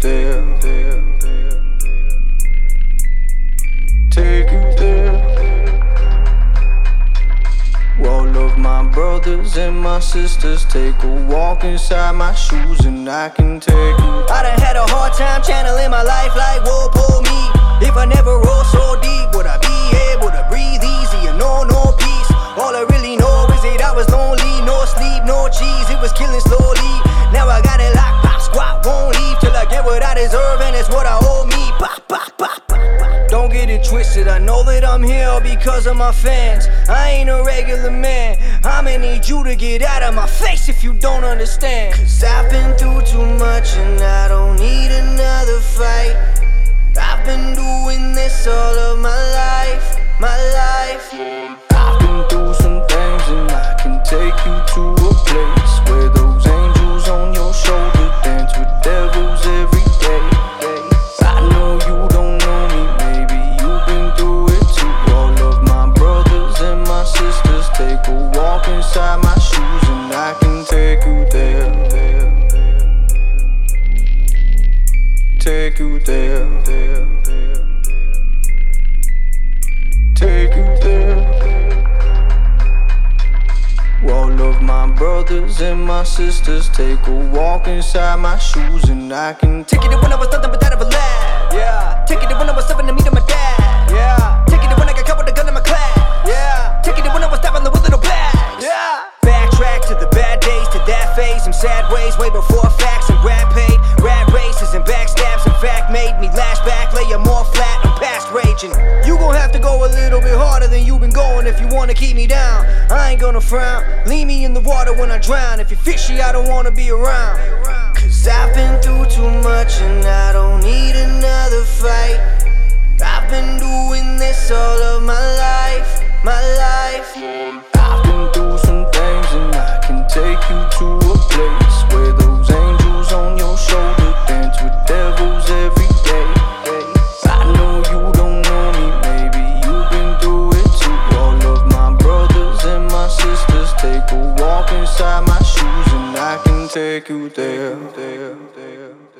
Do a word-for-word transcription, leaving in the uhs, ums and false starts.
there, there, there, take you there. All of my brothers and my sisters, take a walk inside my shoes and I can take you. I done had a hard time channeling my life like whoa, pull me. If I never roll so deep, would I be able to breathe easy and know no peace? All I really know is that I was lonely, no sleep, no cheese, it was killing slowly. Now I got it locked, pop, squat, won't leave till I get what I deserve, and it's what I owe me. Pop, pop, pop, pop. Don't get it twisted, I know that I'm here because of my fans. I ain't a regular man, I'ma need you to get out of my face if you don't understand. Cause I've been through too much and I don't need another fight. I've been doing this all of my life, my life. I've been through some things and I can take you to a place where those angels on your shoulder dance with devils every day. I know you don't know me, maybe you've been through it too. All of my brothers and my sisters, take a walk inside my shoes and I can take you there, there, there. Take you there, there, there. Take you there. All of my brothers and my sisters, take a walk inside my shoes and I can take it when I was nothing but that of a lad. Yeah. Take it when I was seven to meet my dad. Yeah. Take it when I got caught with a gun in my class. Yeah. Take it when I was stabbing with little bags. Yeah. Backtrack to the bad days, to that phase, some sad ways, way before facts and rap paid. Rat races and backstabs, in fact, made me lash back, lay you more flat. I'm past raging. You gon' have to go a little bit harder than you've been going if you wanna keep me down. I ain't gonna frown. Leave me in the water when I drown. If you're fishy, I don't wanna be around. Cause I've been through too much and I don't need another fight. I've been doing this all of my life, my life. I've been through some things and I can take you to a place where those angels on your shoulder dance with devils every day. I know you don't know me, maybe you've been through it too. All of my brothers and my sisters, take a walk inside my shoes and I can take you there, there, there.